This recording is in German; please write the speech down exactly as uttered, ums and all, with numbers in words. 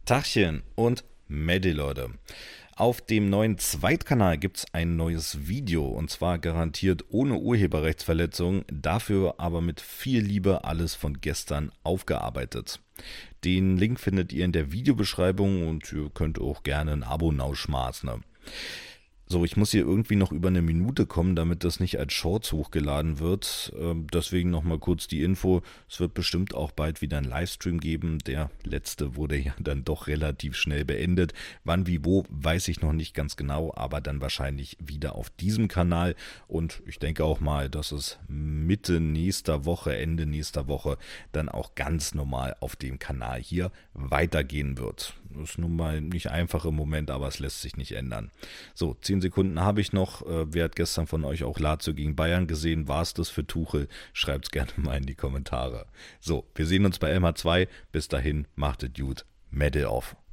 Tachchen und Medi, Leute. Auf dem neuen Zweitkanal gibt es ein neues Video und zwar garantiert ohne Urheberrechtsverletzung, dafür aber mit viel Liebe alles von gestern aufgearbeitet. Den Link findet ihr in der Videobeschreibung und ihr könnt auch gerne ein Abo nauschmaßen. Ne? So, ich muss hier irgendwie noch über eine Minute kommen, damit das nicht als Shorts hochgeladen wird. Ähm, deswegen nochmal kurz die Info. Es wird bestimmt auch bald wieder einen Livestream geben. Der letzte wurde ja dann doch relativ schnell beendet. Wann, wie, wo, weiß ich noch nicht ganz genau, aber dann wahrscheinlich wieder auf diesem Kanal. Und ich denke auch mal, dass es Mitte nächster Woche, Ende nächster Woche dann auch ganz normal auf dem Kanal hier weitergehen wird. Das ist nun mal nicht einfach im Moment, aber es lässt sich nicht ändern. So, zehn Sekunden habe ich noch. Äh, wer hat gestern von euch auch Lazio gegen Bayern gesehen? War es das für Tuchel? Schreibt es gerne mal in die Kommentare. So, wir sehen uns bei Elmar zwei. Bis dahin, macht es gut. Medal off.